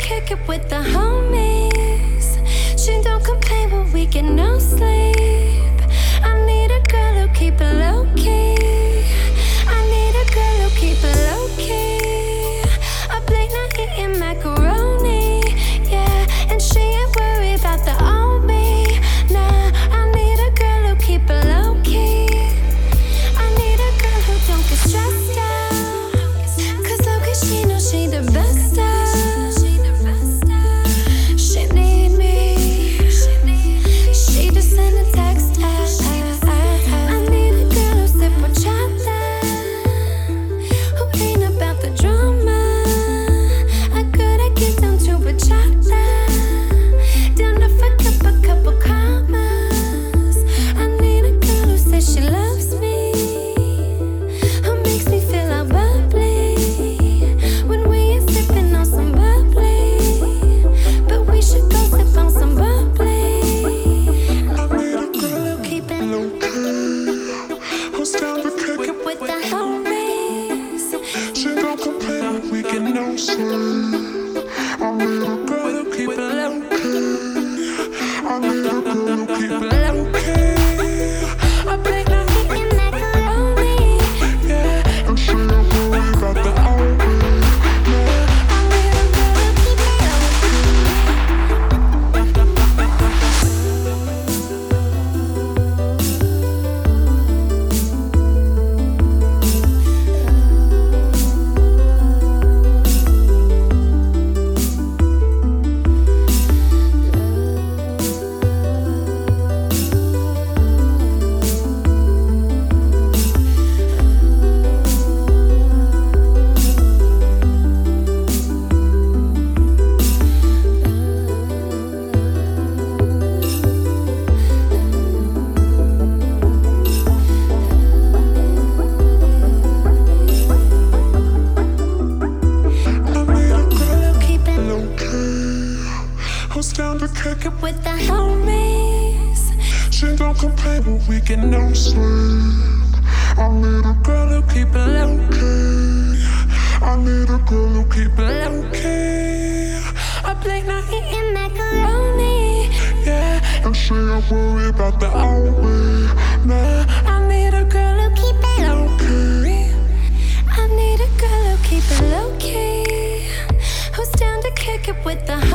kick it with the homies. She don't complain when we get no sleep. I need a girl who keep it low key. I need a girl who keep it low key. Up late night eating macaroni, yeah, and she ain't worried about the old me. Nah, I need a girl who keep it low key. I need a girl who don't get stressed out, 'cause low key she knows she the best out. She need me. She just send a text out. I need a girl who sip horchata, who ain't about the drama. A girl that get down to bachata, down to fuck up a couple commas. I need a girl who says she loves me, who makes me feel all bubbly when we ain't sipping on some bubbly, but we should go sip on some bubbly. I need a girl who keep it low key, who's down to kick it with the homies. She don't complain when we get no sleep. I need a girl who keep it low key. I need a girl who keep it low key. I break my feet in macaroni, yeah, and she don't worry about the old me. Yeah, I need a girl who keep it low who's down to kick it with the homies. She don't complain when we get no sleep. I need a girl who keep it low key. I need a girl who keep it low key. Up late night eating macaroni, yeah, and she ain't worry about the old me. Nah, I need a girl who keep it low key. I need a girl who keep it low key, who's down to kick it with the